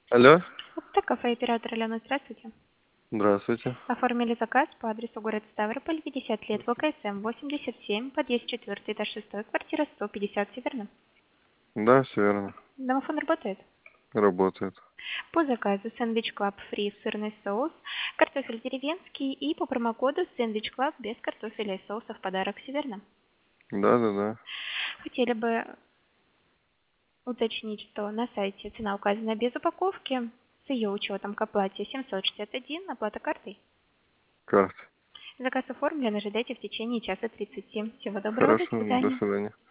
Алло, Это кафе оператор Алена, здравствуйте. здравствуйте. Оформили заказ по адресу город Ставрополь, 50 лет, ВКСМ 87, подъезд 4, этаж 6, квартира 150, все верно? Да, все верно. Домофон работает. Работает. По заказу сэндвич клаб фри сырный соус, картофель деревенский и по промокоду сэндвич клаб без картофеля и соуса в подарок, все верно? Да, да, да. Хотели бы уточнить, что на сайте цена указана без упаковки, с ее учетом к оплате 761, оплата картой. Карта. Заказ оформлен, ожидайте в течение часа 30. Всего доброго, до Хорошо, до свидания. свидания.